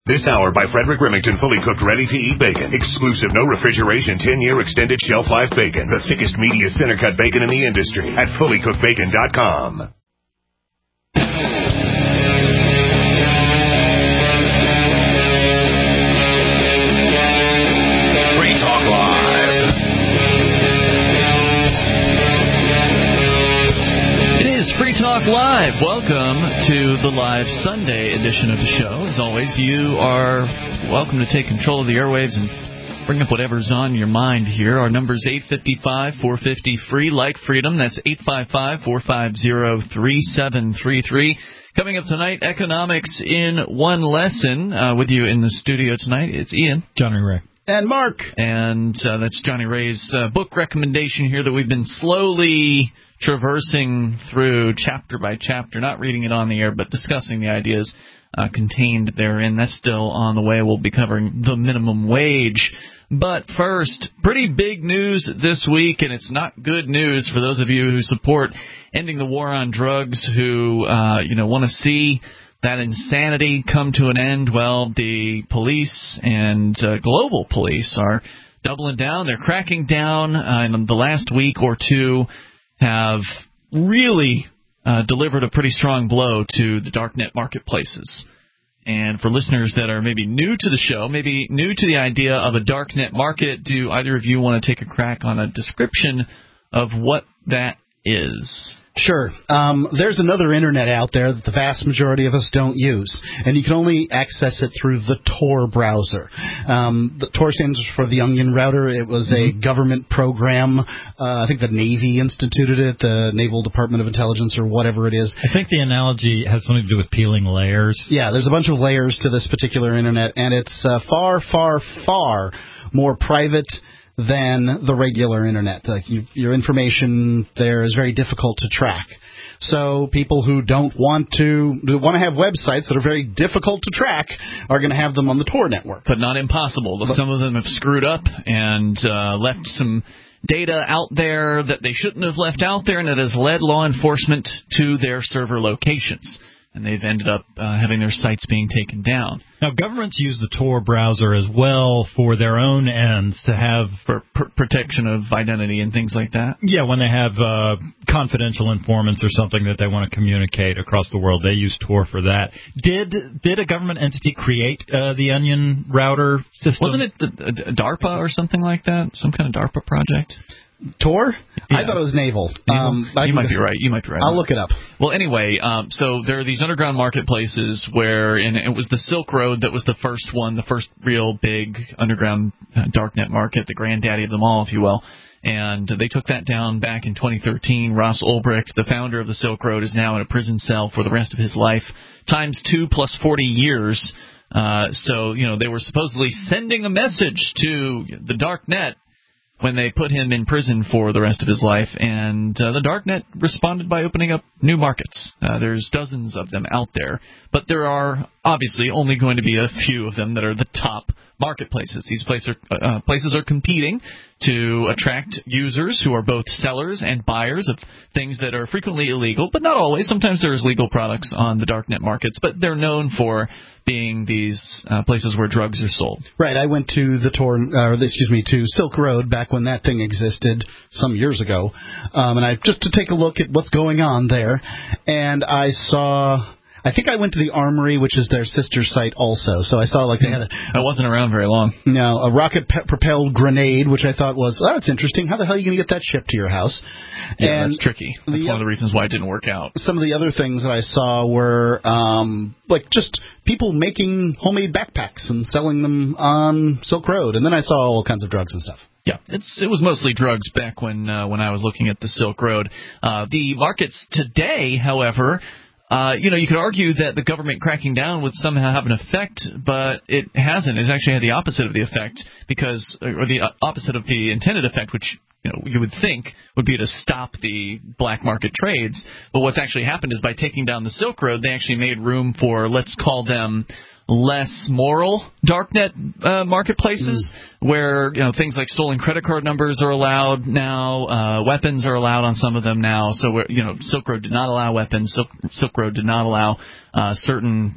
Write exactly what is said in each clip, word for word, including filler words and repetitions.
This hour by Frederick Remington, fully cooked, ready-to-eat bacon. Exclusive, no refrigeration, ten-year extended shelf life bacon. The thickest, meatiest, center-cut bacon in the industry at fully cooked bacon dot com. Free Talk Live. It is Free Talk Live. Welcome to the live Sunday edition of the show. As always, you are welcome to take control of the airwaves and bring up whatever's on your mind here. Our number is eight five five, four five zero, free, like freedom. That's eight five five, four five zero, three seven three three. Coming up tonight, economics in one lesson. Uh, with you in the studio tonight, it's Ian. Johnny Ray. And Mark. And uh, that's Johnny Ray's uh, book recommendation here that we've been slowly traversing through chapter by chapter, not reading it on the air, but discussing the ideas uh, contained therein. That's still on the way. We'll be covering the minimum wage. But first, pretty big news this week, and it's not good news for those of you who support ending the war on drugs, who uh, you know want to see that insanity come to an end. Well, the police and uh, global police are doubling down. They're cracking down. Uh, in the last week or two, have really uh, delivered a pretty strong blow to the darknet marketplaces. And for listeners that are maybe new to the show, maybe new to the idea of a darknet market, do either of you want to take a crack on a description of what that is? Sure. Um, there's another internet out there that the vast majority of us don't use, and you can only access it through the Tor browser. Um, the Tor stands for the Onion Router. It was a mm-hmm. government program. Uh, I think the Navy instituted it, the Naval Department of Intelligence or whatever it is. I think the analogy has something to do with peeling layers. Yeah, there's a bunch of layers to this particular internet, and it's uh, far, far, far more private than the regular internet. Like you, your information there is very difficult to track. So people who don't want to who want to have websites that are very difficult to track are going to have them on the Tor network. But not impossible. But some of them have screwed up and uh, left some data out there that they shouldn't have left out there, and it has led law enforcement to their server locations. And they've ended up uh, having their sites being taken down. Now, governments use the Tor browser as well for their own ends to have... For pr- protection of identity and things like that? Yeah, when they have uh, confidential informants or something that they want to communicate across the world, they use Tor for that. Did did a government entity create uh, the Onion Router system? Wasn't it a, a DARPA or something like that? Some kind of DARPA project? Tor? Yeah. I thought it was naval. naval? Um, you might be right. You might be right. I'll look it up. Well, anyway, um, so there are these underground marketplaces where, and it was the Silk Road that was the first one, the first real big underground uh, darknet market, the granddaddy of them all, if you will. And they took that down back in twenty thirteen. Ross Ulbricht, the founder of the Silk Road, is now in a prison cell for the rest of his life, times two plus forty years. Uh, so, you know, they were supposedly sending a message to the darknet when they put him in prison for the rest of his life, and uh, the darknet responded by opening up new markets. Uh, there's dozens of them out there, but there are obviously only going to be a few of them that are the top marketplaces. These places are, uh, places are competing to attract users who are both sellers and buyers of things that are frequently illegal, but not always. Sometimes there's legal products on the darknet markets, but they're known for being these uh, places where drugs are sold. Right. I went to the Tor, or excuse me, to Silk Road back when that thing existed some years ago, um, and I just to take a look at what's going on there, and I saw. I think I went to the Armory, which is their sister site also. So I saw like they had a... I wasn't around very long. No, a rocket-propelled grenade, which I thought was, well, that's interesting. How the hell are you going to get that shipped to your house? Yeah, and that's tricky. That's the, one of the reasons why it didn't work out. Some of the other things that I saw were um, like just people making homemade backpacks and selling them on Silk Road. And then I saw all kinds of drugs and stuff. Yeah, it's, it was mostly drugs back when, uh, when I was looking at the Silk Road. Uh, the markets today, however... Uh, you know, you could argue that the government cracking down would somehow have an effect, but it hasn't. It's actually had the opposite of the effect, because, or the opposite of the intended effect, which, you know, you would think would be to stop the black market trades. But what's actually happened is by taking down the Silk Road, they actually made room for, let's call them, less moral darknet uh, marketplaces, mm. where, you know, things like stolen credit card numbers are allowed now, uh, weapons are allowed on some of them now. So, you know, Silk Road did not allow weapons. Silk, Silk Road did not allow uh, certain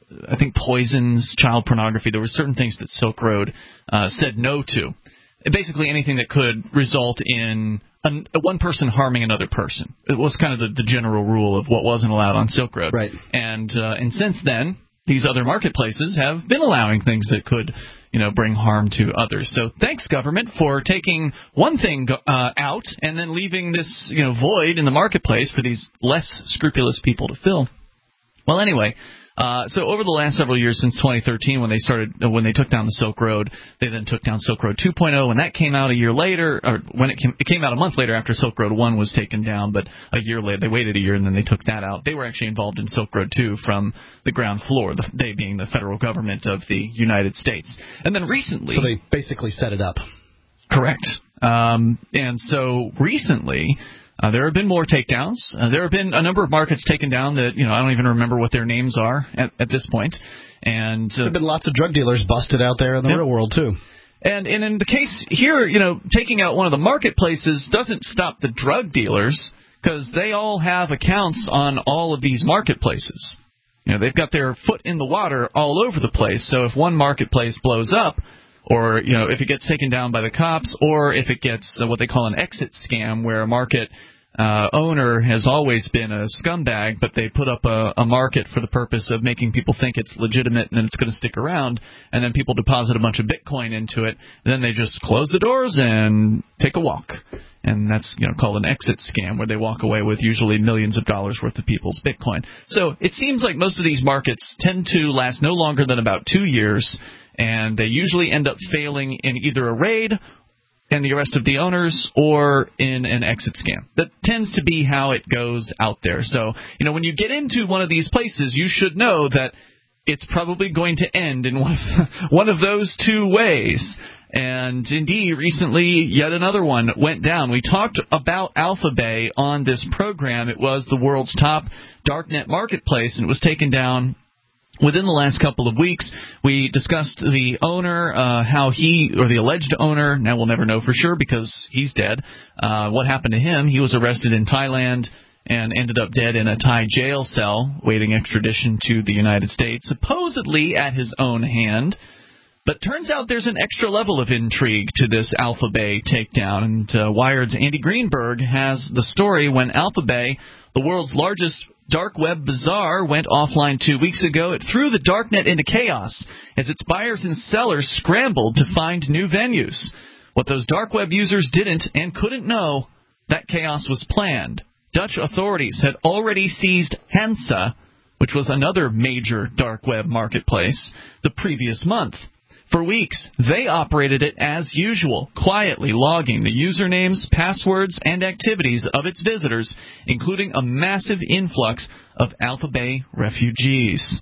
I think poisons, child pornography. There were certain things that Silk Road uh, said no to. Basically anything that could result in an, one person harming another person. It was kind of the, the general rule of what wasn't allowed on Silk Road. Right. And, uh, and since then, these other marketplaces have been allowing things that could, you know, bring harm to others. So thanks, government, for taking one thing uh, out and then leaving this, you know, void in the marketplace for these less scrupulous people to fill. Well, anyway, uh, so over the last several years since twenty thirteen, when they started, uh, when they took down the Silk Road, they then took down Silk Road two point oh. When that came out a year later, or when it came, it came out a month later after Silk Road one was taken down, but a year later, they waited a year and then they took that out. They were actually involved in Silk Road two from the ground floor, the, they being the federal government of the United States. And then recently, so they basically set it up. Correct. Um, and so recently, Uh, there have been more takedowns. Uh, there have been a number of markets taken down that, you know, I don't even remember what their names are at, at this point. And uh, there have been lots of drug dealers busted out there in the yep. real world, too. And, and in the case here, you know, taking out one of the marketplaces doesn't stop the drug dealers because they all have accounts on all of these marketplaces. You know, they've got their foot in the water all over the place. So if one marketplace blows up, or, you know, if it gets taken down by the cops, or if it gets uh, what they call an exit scam, where a market uh, owner has always been a scumbag, but they put up a, a market for the purpose of making people think it's legitimate and it's going to stick around, and then people deposit a bunch of Bitcoin into it, and then they just close the doors and take a walk. And that's, you know, called an exit scam, where they walk away with usually millions of dollars worth of people's Bitcoin. So it seems like most of these markets tend to last no longer than about two years, and they usually end up failing in either a raid and the arrest of the owners or in an exit scam. That tends to be how it goes out there. So, you know, when you get into one of these places, you should know that it's probably going to end in one of, one of those two ways. And indeed, recently, yet another one went down. We talked about AlphaBay on this program. It was the world's top darknet marketplace, and it was taken down within the last couple of weeks. We discussed the owner, uh, how he, or the alleged owner, now we'll never know for sure because he's dead, uh, what happened to him. He was arrested in Thailand and ended up dead in a Thai jail cell, waiting extradition to the United States, supposedly at his own hand. But turns out there's an extra level of intrigue to this AlphaBay takedown, and uh, Wired's Andy Greenberg has the story when AlphaBay, the world's largest dark web bazaar, went offline two weeks ago. It threw the darknet into chaos as its buyers and sellers scrambled to find new venues. What those dark web users didn't and couldn't know, that chaos was planned. Dutch authorities had already seized Hansa, which was another major dark web marketplace, the previous month. For weeks, they operated it as usual, quietly logging the usernames, passwords, and activities of its visitors, including a massive influx of AlphaBay refugees.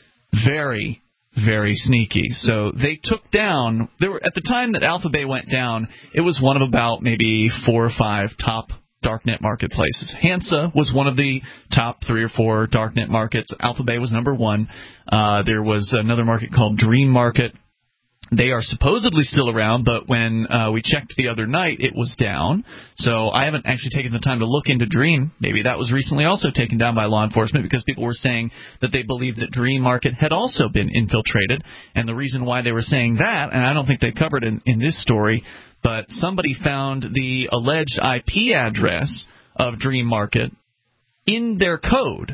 Very, very sneaky. So they took down, there were, at the time that AlphaBay went down, it was one of about maybe four or five top darknet marketplaces. Hansa was one of the top three or four darknet markets. AlphaBay was number one. Uh, there was another market called Dream Market. They are supposedly still around, but when uh, we checked the other night, it was down. So I haven't actually taken the time to look into Dream. Maybe that was recently also taken down by law enforcement because people were saying that they believed that Dream Market had also been infiltrated. And the reason why they were saying that, and I don't think they covered it in, in this story, but somebody found the alleged I P address of Dream Market in their code.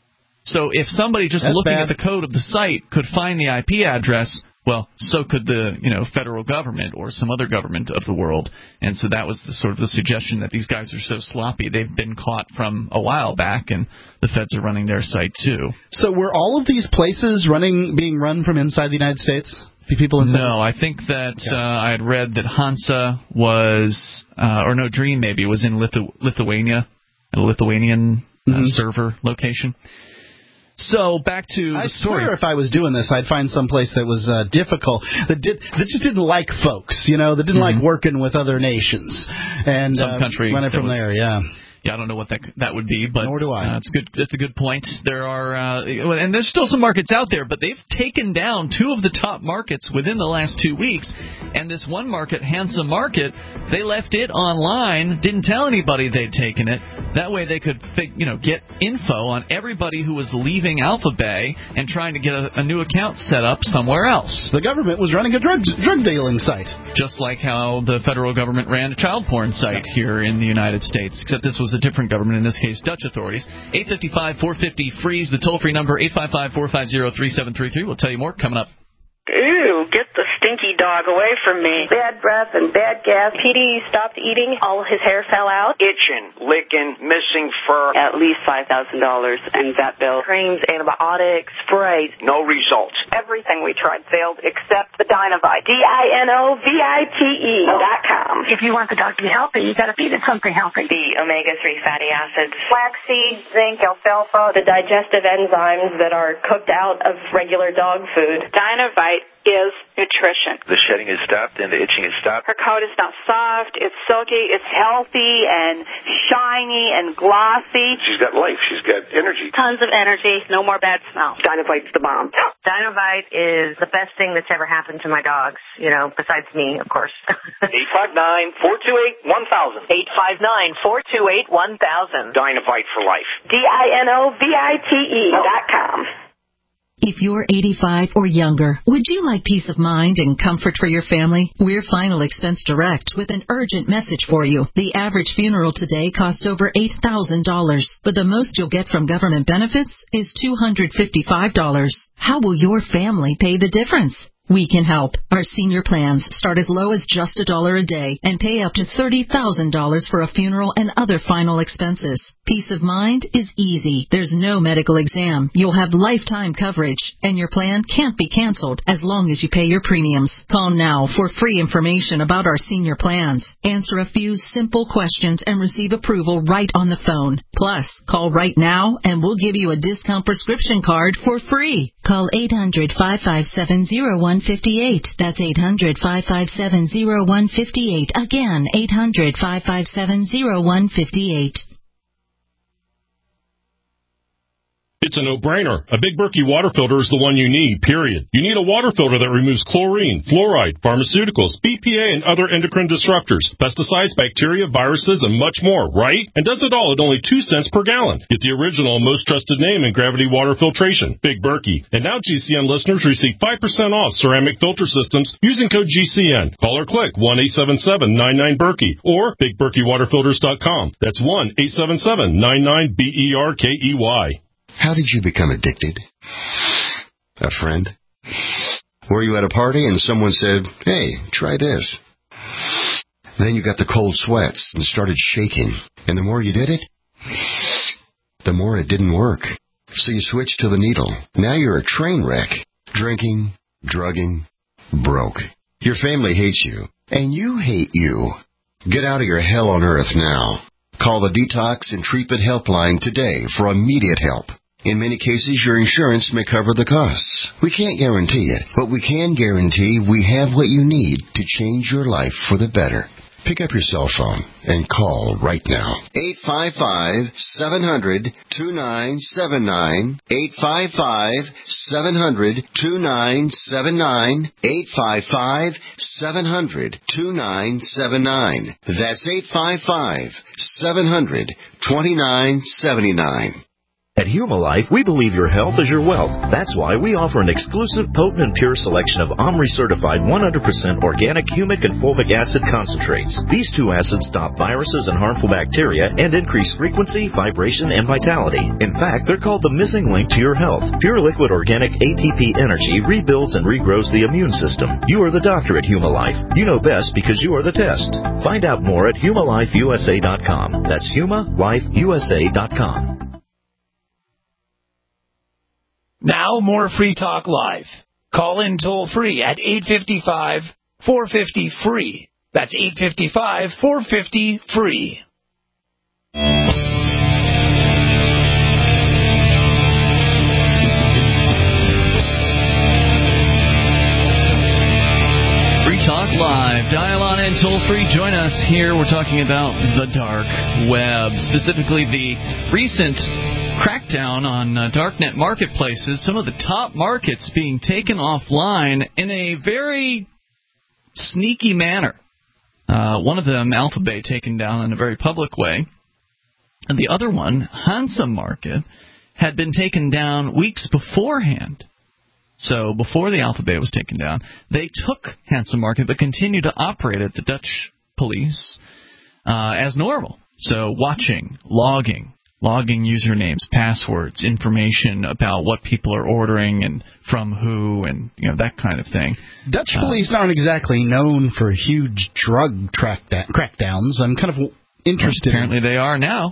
So if somebody just That's looking bad. at the code of the site could find the I P address, well, so could the, you know, federal government or some other government of the world. And so that was the, sort of the suggestion that these guys are so sloppy. They've been caught from a while back, and the feds are running their site too. So were all of these places running, being run from inside the United States? People inside? No, I think that yeah. uh, I had read that Hansa was, uh, or no, Dream maybe, was in Lithu- Lithuania, a Lithuanian uh, mm-hmm. server location. So back to I the story. swear if I was doing this, I'd find some place that was uh, difficult, that did that just didn't like folks, you know, that didn't mm-hmm. like working with other nations. And some uh, country run it from was, there, yeah. Yeah, I don't know what that that would be, but Nor do I. Uh, it's good. That's a good point. There are, uh, and there's still some markets out there, but they've taken down two of the top markets within the last two weeks, And this one market, Hansa Market, they left it online, didn't tell anybody they'd taken it. That way they could, you know, get info on everybody who was leaving Alpha Bay and trying to get a, a new account set up somewhere else. The government was running a drug drug dealing site. Just like how the federal government ran a child porn site here in the United States, except this was a different government, in this case Dutch authorities. eight five five, four five zero, F R E E Z, the toll-free number, eight five five, four five zero, three seven three three. We'll tell you more coming up. Ew, get the stinky dog away from me. Bad breath and bad gas. P D stopped eating. All his hair fell out. Itching, licking, missing fur. At least five thousand dollars in vet bill. Creams, antibiotics, sprays. No results. Everything we tried failed except the Dinovite. D I N O V I T E dot com. If you want the dog to be healthy, you got to feed it something healthy. The omega three fatty acids. Flaxseed, zinc, alfalfa. The digestive enzymes that are cooked out of regular dog food. Dinovite is nutrition. The shedding is stopped and the itching is stopped. Her coat is not soft, it's silky, it's healthy and shiny and glossy. She's got life, she's got energy. Tons of energy, no more bad smell. Dinovite's the bomb. Dinovite is the best thing that's ever happened to my dogs, you know, besides me, of course. eight five nine, four two eight, one thousand. eight five nine, four two eight, one thousand. Dinovite for life. D I N O V I T E dot com. If you're eighty-five or younger, would you like peace of mind and comfort for your family? We're Final Expense Direct with an urgent message for you. The average funeral today costs over eight thousand dollars, but the most you'll get from government benefits is two hundred fifty-five dollars. How will your family pay the difference? We can help. Our senior plans start as low as just a dollar a day and pay up to thirty thousand dollars for a funeral and other final expenses. Peace of mind is easy. There's no medical exam. You'll have lifetime coverage, and your plan can't be canceled as long as you pay your premiums. Call now for free information about our senior plans. Answer a few simple questions and receive approval right on the phone. Plus, call right now and we'll give you a discount prescription card for free. Call eight hundred, five five seven, zero one five eight. That's eight hundred, five five seven, zero one five eight. Again, eight hundred, five five seven, zero one five eight. It's a no-brainer. A Big Berkey water filter is the one you need, period. You need a water filter that removes chlorine, fluoride, pharmaceuticals, B P A, and other endocrine disruptors, pesticides, bacteria, viruses, and much more, right? And does it all at only two cents per gallon. Get the original and most trusted name in gravity water filtration, Big Berkey. And now G C N listeners receive five percent off ceramic filter systems using code G C N. Call or click one eight seven seven, nine nine, Berkey or big berkey water filters dot com. That's one eight seven seven, nine nine, B E R K E Y. How did you become addicted? A friend? Were you at a party and someone said, hey, try this? Then you got the cold sweats and started shaking. And the more you did it, the more it didn't work. So you switched to the needle. Now you're a train wreck. Drinking, drugging, broke. Your family hates you. And you hate you. Get out of your hell on earth now. Call the Detox and Treatment Helpline today for immediate help. In many cases, your insurance may cover the costs. We can't guarantee it, but we can guarantee we have what you need to change your life for the better. Pick up your cell phone and call right now. eight five five, seven hundred, two nine seven nine. eight five five, seven hundred, two nine seven nine. eight five five, seven hundred, two nine seven nine. That's eight five five, seven hundred, two nine seven nine. At Humalife, we believe your health is your wealth. That's why we offer an exclusive, potent and pure selection of OMRI-certified one hundred percent organic humic and fulvic acid concentrates. These two acids stop viruses and harmful bacteria and increase frequency, vibration, and vitality. In fact, they're called the missing link to your health. Pure liquid organic A T P energy rebuilds and regrows the immune system. You are the doctor at Humalife. You know best because you are the test. Find out more at Humalife U S A dot com. That's Huma Life U S A dot com. Now more Free Talk Live. Call in toll free at eight five five, four five zero, F R E E. That's eight five five, four five zero, F R E E. Free Talk Live. Dial on in toll free. Join us here. We're talking about the dark web, specifically the recent crackdown on uh, darknet marketplaces, some of the top markets being taken offline in a very sneaky manner. Uh, one of them, Alpha Bay, taken down in a very public way. And the other one, Hansa Market, had been taken down weeks beforehand. So before the Alpha Bay was taken down, they took Hansa Market but continued to operate it, the Dutch police, uh, as normal. So watching, logging, logging usernames, passwords, information about what people are ordering and from who, and you know that kind of thing. Dutch police uh, aren't exactly known for huge drug track da- crackdowns. I'm kind of interested. Apparently they are now.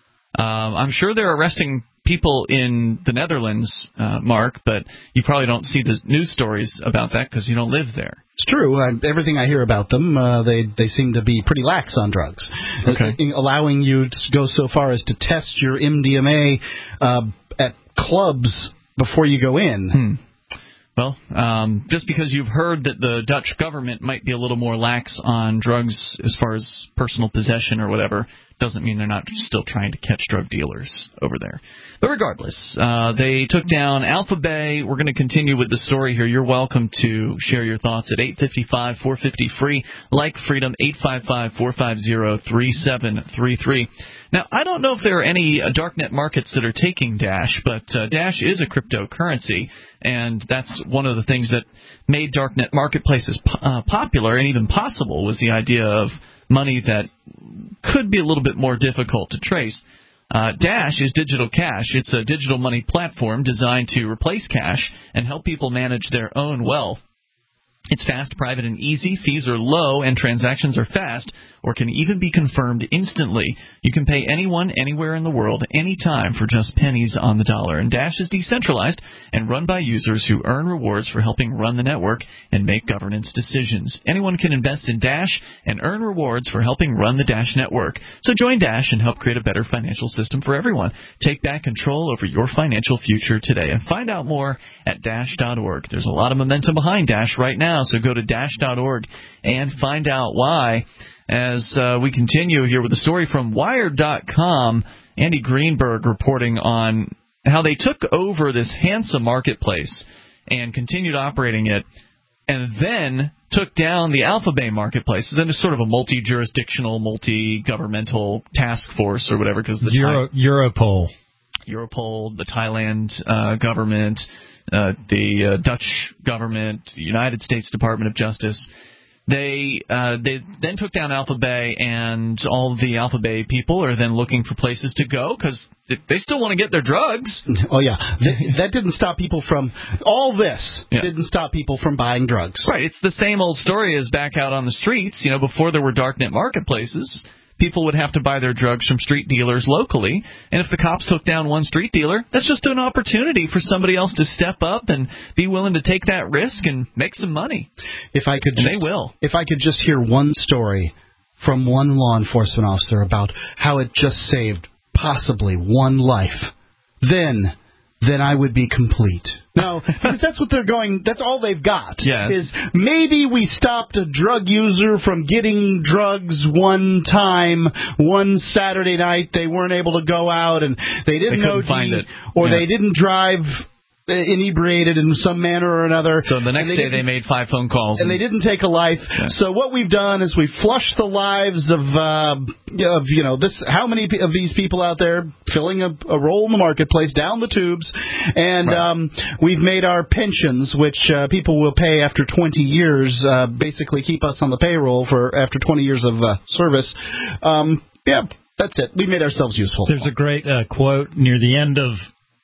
Um, I'm sure they're arresting people in the Netherlands, uh, Mark, but you probably don't see the news stories about that because you don't live there. It's true. Uh, everything I hear about them, uh, they they seem to be pretty lax on drugs, okay. uh, allowing you to go so far as to test your M D M A uh, at clubs before you go in. Hmm. Well, um, just because you've heard that the Dutch government might be a little more lax on drugs as far as personal possession or whatever, doesn't mean they're not still trying to catch drug dealers over there. But regardless, uh, they took down Alpha Bay. We're going to continue with the story here. You're welcome to share your thoughts at eight five five, four five zero, free, like Freedom, eight five five, four five zero, three seven three three. Now, I don't know if there are any uh, darknet markets that are taking Dash, but uh, Dash is a cryptocurrency, and that's one of the things that made darknet marketplaces po- uh, popular and even possible was the idea of money that could be a little bit more difficult to trace. Uh, Dash is digital cash. It's a digital money platform designed to replace cash and help people manage their own wealth. It's fast, private, and easy. Fees are low, and transactions are fast, or can even be confirmed instantly. You can pay anyone, anywhere in the world, anytime for just pennies on the dollar. And Dash is decentralized and run by users who earn rewards for helping run the network and make governance decisions. Anyone can invest in Dash and earn rewards for helping run the Dash network. So join Dash and help create a better financial system for everyone. Take back control over your financial future today. And find out more at dash dot org. There's a lot of momentum behind Dash right now. So go to dash dot org and find out why. As uh, we continue here with a story from Wired dot com, Andy Greenberg reporting on how they took over this Hansa marketplace and continued operating it, and then took down the Alpha Bay marketplaces, and it's sort of a multi-jurisdictional, multi-governmental task force or whatever, because the Euro, Thai- Europol, Europol, the Thailand uh, government. Uh, the uh, Dutch government, the United States Department of Justice, they uh, they then took down Alpha Bay, and all the Alpha Bay people are then looking for places to go because they still want to get their drugs. Oh, yeah. That, that didn't stop people from – all this yeah. didn't stop people from buying drugs. Right. It's the same old story as back out on the streets. You know, before there were darknet marketplaces, people would have to buy their drugs from street dealers locally, and if the cops took down one street dealer, that's just an opportunity for somebody else to step up and be willing to take that risk and make some money. If I could, and just, they will. If I could just hear one story from one law enforcement officer about how it just saved possibly one life, then then I would be complete. No, because that's what they're going, that's all they've got. Yes. Is maybe we stopped a drug user from getting drugs one time, one Saturday night. They weren't able to go out and they didn't they know find it. or yeah. they didn't drive inebriated in some manner or another. So the next they day they made five phone calls. And, and they didn't take a life. Yeah. So what we've done is we've flushed the lives of, uh, of you know, this. How many of these people out there filling a, a role in the marketplace down the tubes, and right. um, we've made our pensions, which uh, people will pay after twenty years, uh, basically keep us on the payroll for after twenty years of uh, service. Um, yeah, that's it. We made ourselves useful. There's a great uh, quote near the end of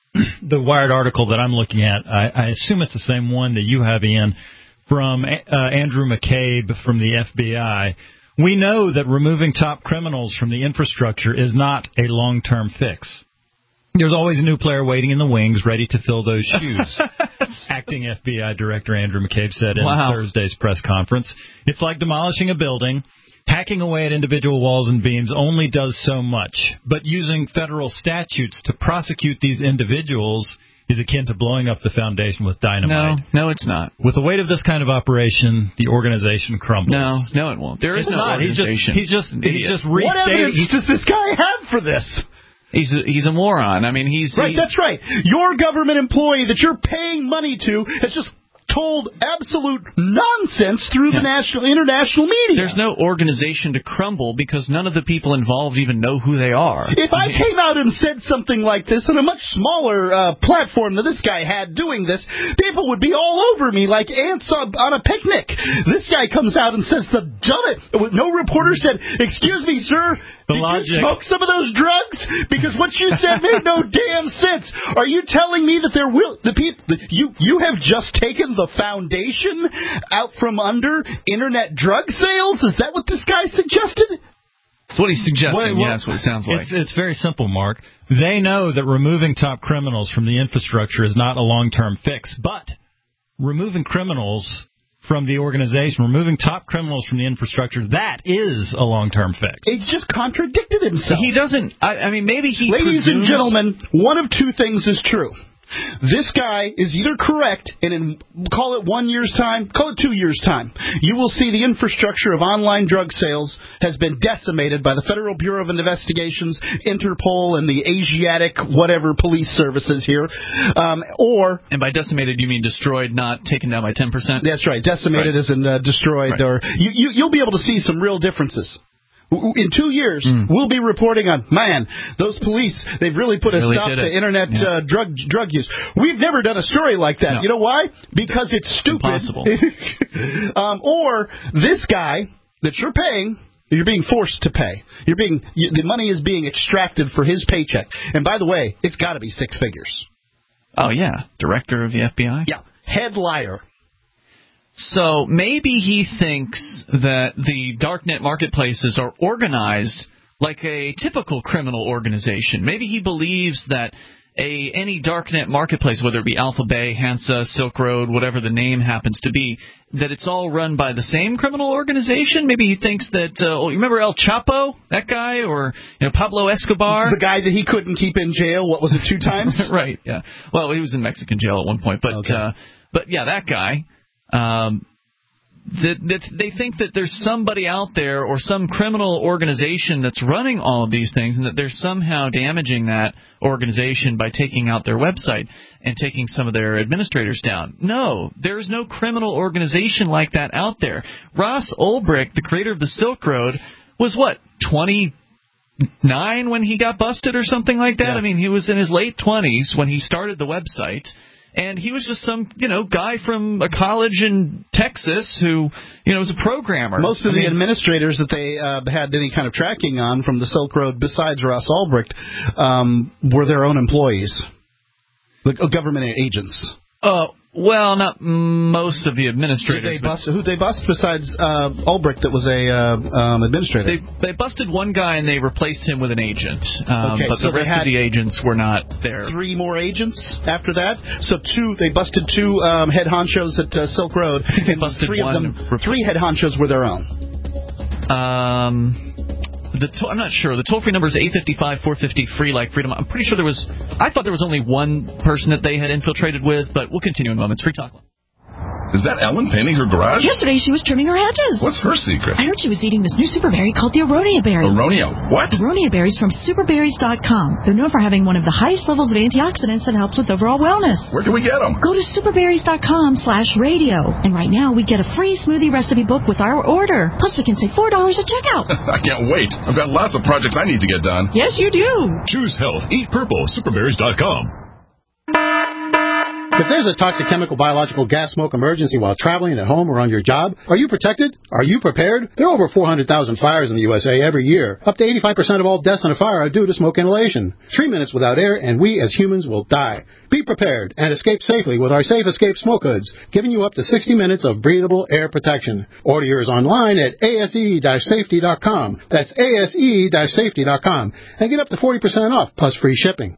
the Wired article that I'm looking at. I, I assume it's the same one that you have, Ian, from uh, Andrew McCabe from the F B I. We know that removing top criminals from the infrastructure is not a long-term fix. There's always a new player waiting in the wings ready to fill those shoes. Acting F B I Director Andrew McCabe said in wow. Thursday's press conference. It's like demolishing a building. Hacking away at individual walls and beams only does so much, but using federal statutes to prosecute these individuals is akin to blowing up the foundation with dynamite. No, no, it's not. With the weight of this kind of operation, the organization crumbles. No, no, it won't. There is it's no not. organization. He's just, he's just, he's just What restating. evidence does this guy have for this? He's a, he's a moron. I mean, he's right. He's, that's right. Your government employee that you're paying money to has just told absolute nonsense through yeah. the national, international media. There's no organization to crumble because none of the people involved even know who they are. If I came out and said something like this on a much smaller uh, platform than this guy had doing this, people would be all over me like ants on, on a picnic. This guy comes out and says the done it. No reporter said, "Excuse me, sir, the did logic. you smoke some of those drugs?" Because what you said made no damn sense. Are you telling me that there will the people you you have just taken the foundation out from under internet drug sales? Is that what this guy suggested? That's what he's suggesting. Well, well, yeah, that's what it sounds like. It's, it's very simple, Mark. They know that removing top criminals from the infrastructure is not a long-term fix, but removing criminals from the organization, removing top criminals from the infrastructure, that is a long-term fix. He's just contradicted himself. He doesn't, I, I mean, maybe he Ladies presumes... and gentlemen, one of two things is true. This guy is either correct, and in, call it one year's time, call it two years' time, you will see the infrastructure of online drug sales has been decimated by the Federal Bureau of Investigations, Interpol, and the Asiatic whatever police services here. Um, or And by decimated, you mean destroyed, not taken down by ten percent? That's right. Decimated right. as in uh, destroyed. Right. Or you, you, You'll be able to see some real differences. In two years, mm. we'll be reporting on, man, those police, they've really put a really stop to internet yeah. uh, drug drug use. We've never done a story like that. No. You know why? Because it's stupid. Impossible. um, or this guy that you're paying, you're being forced to pay. You're being you, the money is being extracted for his paycheck. And by the way, it's got to be six figures. Oh, yeah. Director of the F B I? Yeah. Head liar. So maybe he thinks that the darknet marketplaces are organized like a typical criminal organization. Maybe he believes that a any darknet marketplace, whether it be Alphabay, Hansa, Silk Road, whatever the name happens to be, that it's all run by the same criminal organization. Maybe he thinks that, uh, you remember El Chapo, that guy, or you know Pablo Escobar? The guy that he couldn't keep in jail, what was it, two times? Right, yeah. Well, he was in Mexican jail at one point. But, okay. uh, but yeah, that guy. Um, that, that they think that there's somebody out there or some criminal organization that's running all of these things, and that they're somehow damaging that organization by taking out their website and taking some of their administrators down. No, there's no criminal organization like that out there. Ross Ulbricht, the creator of the Silk Road, was what, twenty-nine when he got busted or something like that? Yeah. I mean, he was in his late twenties when he started the website. And he was just some, you know, guy from a college in Texas who, you know, was a programmer. Most of I the mean, administrators that they uh, had any kind of tracking on from the Silk Road, besides Ross Ulbricht, um, were their own employees, the government agents. Oh, well, not most of the administrators. Did they bust, who'd they bust besides uh, Ulbricht that was a uh, um, administrator? They, they busted one guy and they replaced him with an agent. Um, okay, but so the rest of the agents were not there. Three more agents after that? So two, they busted two um, head honchos at uh, Silk Road, and busted three one of them, three head honchos were their own. Um... The to- I'm not sure. The toll-free number is eight five five, four five zero, free like freedom. I'm pretty sure there was... I thought there was only one person that they had infiltrated with, but we'll continue in a moment. It's Free Talk. Is that Ellen painting her garage? Yesterday she was trimming her hedges. What's her secret? I heard she was eating this new super berry called the Aronia berry. Aronia? What? Aronia berries from super berries dot com. They're known for having one of the highest levels of antioxidants that helps with overall wellness. Where can we get them? Go to super berries dot com slash radio. And right now we get a free smoothie recipe book with our order. Plus we can save four dollars at checkout. I can't wait. I've got lots of projects I need to get done. Yes, you do. Choose health. Eat purple. super berries dot com. If there's a toxic chemical, biological, gas smoke emergency while traveling at home or on your job, are you protected? Are you prepared? There are over four hundred thousand fires in the U S A every year. Up to eighty-five percent of all deaths in a fire are due to smoke inhalation. Three minutes without air and we as humans will die. Be prepared and escape safely with our Safe Escape Smoke Hoods, giving you up to sixty minutes of breathable air protection. Order yours online at A S E safety dot com. That's A S E safety dot com. And get up to forty percent off plus free shipping.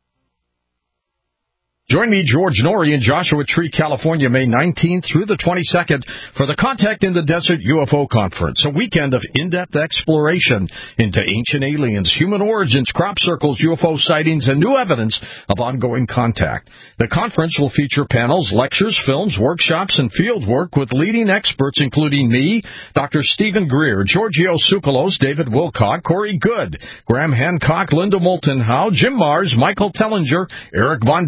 Join me, George Norrie, in Joshua Tree, California, May nineteenth through the twenty-second for the Contact in the Desert U F O Conference, a weekend of in-depth exploration into ancient aliens, human origins, crop circles, U F O sightings, and new evidence of ongoing contact. The conference will feature panels, lectures, films, workshops, and field work with leading experts, including me, Doctor Stephen Greer, Giorgio Tsoukalos, David Wilcock, Corey Good, Graham Hancock, Linda Moulton Howe, Jim Mars, Michael Tellinger, Eric Von Daniken,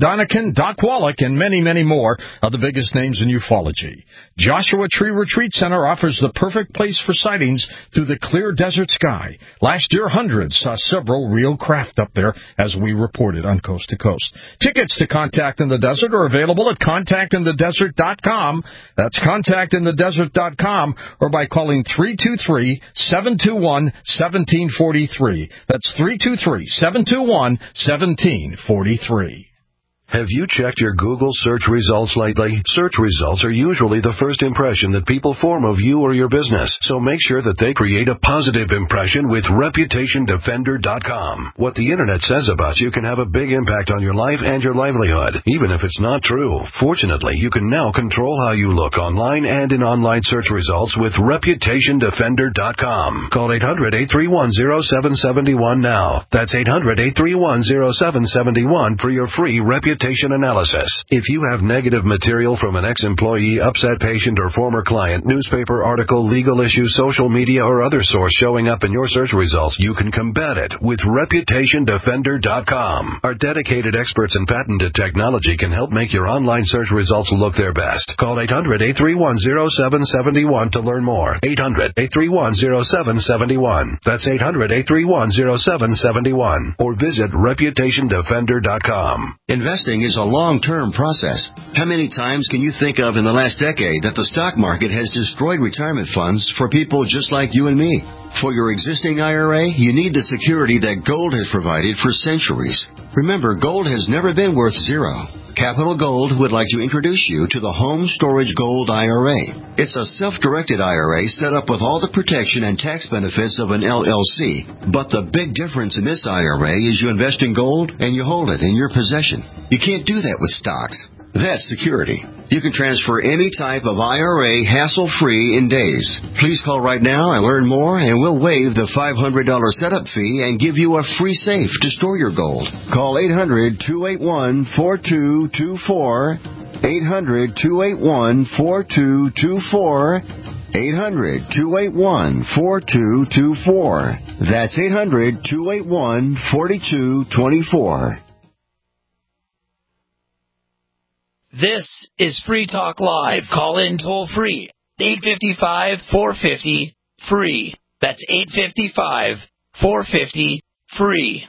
Ryan, Doc Wallach, and many, many more of the biggest names in ufology. Joshua Tree Retreat Center offers the perfect place for sightings through the clear desert sky. Last year, hundreds saw several real craft up there, as we reported on Coast to Coast. Tickets to Contact in the Desert are available at contact in the desert dot com. That's contact in the desert dot com, or by calling three two three, seven two one, one seven four three. That's three two three, seven two one, one seven four three. Have you checked your Google search results lately? Search results are usually the first impression that people form of you or your business, so make sure that they create a positive impression with reputation defender dot com. What the Internet says about you can have a big impact on your life and your livelihood, even if it's not true. Fortunately, you can now control how you look online and in online search results with reputation defender dot com. Call eight hundred, eight three one, zero seven seven one now. That's eight hundred, eight three one, zero seven seven one for your free reputation analysis. If you have negative material from an ex-employee, upset patient, or former client, newspaper article, legal issue, social media, or other source showing up in your search results, you can combat it with reputation defender dot com. Our dedicated experts in patented technology can help make your online search results look their best. Call eight hundred, eight three one, zero seven seven one to learn more. eight hundred, eight three one, zero seven seven one. That's eight hundred, eight three one, zero seven seven one. Or visit reputation defender dot com. Investing is a long-term process. How many times can you think of in the last decade that the stock market has destroyed retirement funds for people just like you and me? For your existing I R A, you need the security that gold has provided for centuries. Remember, gold has never been worth zero. Capital Gold would like to introduce you to the Home Storage Gold I R A. It's a self-directed I R A set up with all the protection and tax benefits of an L L C. But the big difference in this I R A is you invest in gold and you hold it in your possession. You can't do that with stocks. That's security. You can transfer any type of I R A hassle-free in days. Please call right now and learn more, and we'll waive the five hundred dollars setup fee and give you a free safe to store your gold. Call eight hundred, two eight one, four two two four, eight hundred, two eight one, four two two four, eight hundred, two eight one, four two two four. That's eight hundred, two eight one, four two two four. This is Free Talk Live. Call in toll free. eight five five, four five zero, free. That's eight five five, four five zero, free.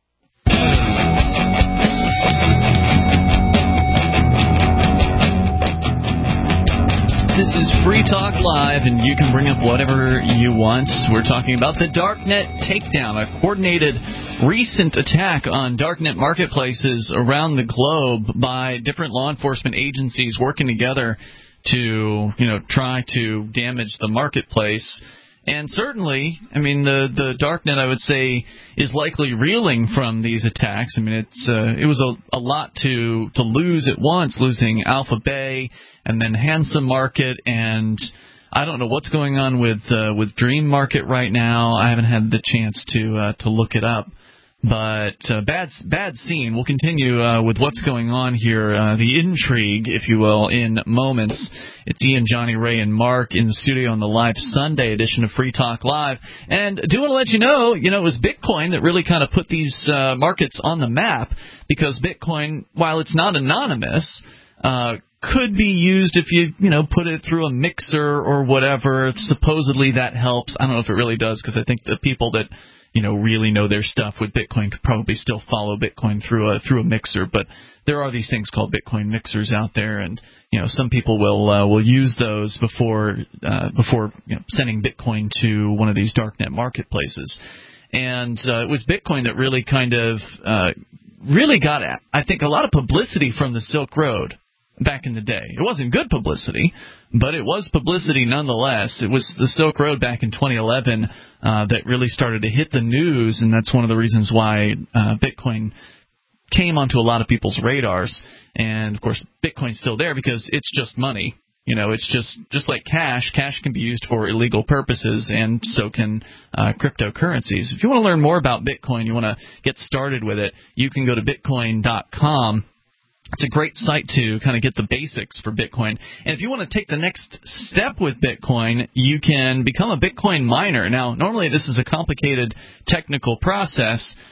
This is Free Talk Live, and you can bring up whatever you want. We're talking about the Darknet takedown, a coordinated recent attack on Darknet marketplaces around the globe by different law enforcement agencies working together to, you know, try to damage the marketplace. And certainly, I mean, the the Darknet, I would say, is likely reeling from these attacks. I mean, it's uh, it was a, a lot to to lose at once, losing Alpha Bay and then Handsome Market, and I don't know what's going on with uh, with Dream Market right now. I haven't had the chance to uh, to look it up. But uh, bad bad scene. We'll continue uh, with what's going on here, uh, the intrigue, if you will, in moments. It's Ian, Johnny, Ray, and Mark in the studio on the live Sunday edition of Free Talk Live. And I do want to let you know, you know, it was Bitcoin that really kind of put these uh, markets on the map, because Bitcoin, while it's not anonymous, uh, could be used if you, you know, put it through a mixer or whatever. Supposedly that helps. I don't know if it really does, because I think the people that you know, really know their stuff with Bitcoin could probably still follow Bitcoin through a through a mixer. But there are these things called Bitcoin mixers out there, and you know, some people will uh, will use those before uh, before you know, sending Bitcoin to one of these darknet marketplaces. And uh, it was Bitcoin that really kind of uh, really got, I think, a lot of publicity from the Silk Road back in the day. It wasn't good publicity, but it was publicity nonetheless. It was the Silk Road back in twenty eleven uh, that really started to hit the news, and that's one of the reasons why uh, Bitcoin came onto a lot of people's radars. And, of course, Bitcoin's still there because it's just money. You know, it's just, just like cash. Cash can be used for illegal purposes, and so can uh, cryptocurrencies. If you want to learn more about Bitcoin, you want to get started with it, you can go to bitcoin dot com. It's a great site to kind of get the basics for Bitcoin. And if you want to take the next step with Bitcoin, you can become a Bitcoin miner. Now, normally this is a complicated technical process,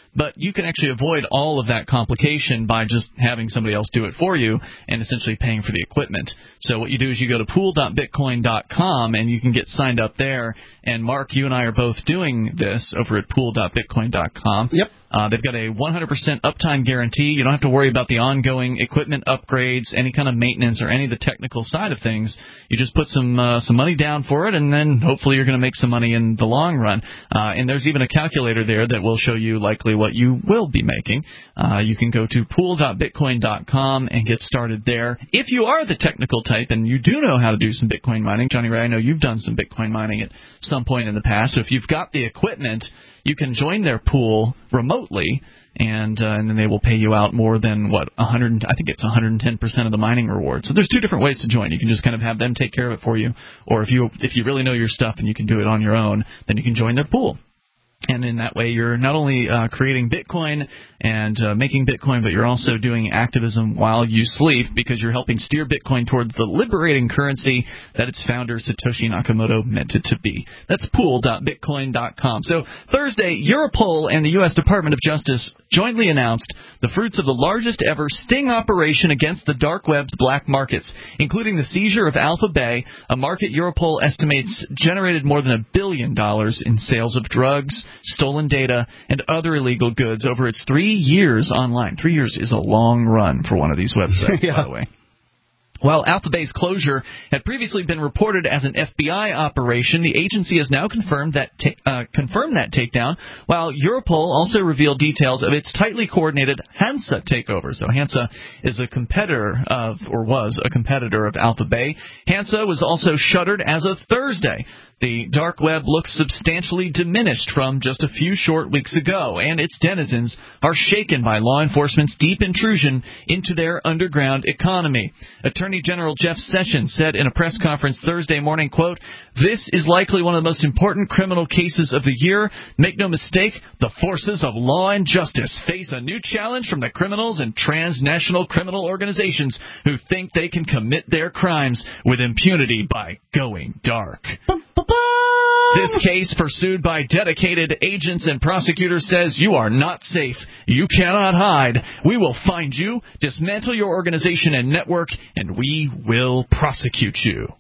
but you can actually avoid all of that complication by just having somebody else do it for you and essentially paying for the equipment. So what you do is you go to pool dot bitcoin dot com and you can get signed up there. And Mark, you and I are both doing this over at pool dot bitcoin dot com. Yep. Uh, they've got a one hundred percent uptime guarantee. You don't have to worry about the ongoing equipment upgrades, any kind of maintenance, or any of the technical side of things. You just put some uh, some money down for it, and then hopefully you're going to make some money in the long run. Uh, and there's even a calculator there that will show you likely what you will be making. Uh, you can go to pool dot bitcoin dot com and get started there. If you are the technical type and you do know how to do some Bitcoin mining, Johnny Ray, I know you've done some Bitcoin mining at some point in the past. So if you've got the equipment, you can join their pool remotely, and uh, and then they will pay you out more than, what, one hundred, I think it's one hundred ten percent of the mining reward. So there's two different ways to join. You can just kind of have them take care of it for you, or if you if you really know your stuff and you can do it on your own, then you can join their pool. And in that way, you're not only uh, creating Bitcoin and uh, making Bitcoin, but you're also doing activism while you sleep, because you're helping steer Bitcoin towards the liberating currency that its founder, Satoshi Nakamoto, meant it to be. That's pool dot bitcoin dot com. So Thursday, Europol and the U S Department of Justice jointly announced the fruits of the largest ever sting operation against the dark web's black markets, including the seizure of Alpha Bay, a market Europol estimates generated more than a billion dollars in sales of drugs, stolen data, and other illegal goods over its three years online. Three years is a long run for one of these websites, yeah. by the way. While Alpha Bay's closure had previously been reported as an F B I operation, the agency has now confirmed that ta- uh, confirmed that takedown, while Europol also revealed details of its tightly coordinated Hansa takeover. So Hansa is a competitor of, or was a competitor of Alpha Bay. Hansa was also shuttered as of Thursday. The dark web looks substantially diminished from just a few short weeks ago, and its denizens are shaken by law enforcement's deep intrusion into their underground economy. Attorney General Jeff Sessions said in a press conference Thursday morning, quote, "This is likely one of the most important criminal cases of the year. Make no mistake, the forces of law and justice face a new challenge from the criminals and transnational criminal organizations who think they can commit their crimes with impunity by going dark." This case, pursued by dedicated agents and prosecutors, says you are not safe. You cannot hide. We will find you, dismantle your organization and network, and we will prosecute you.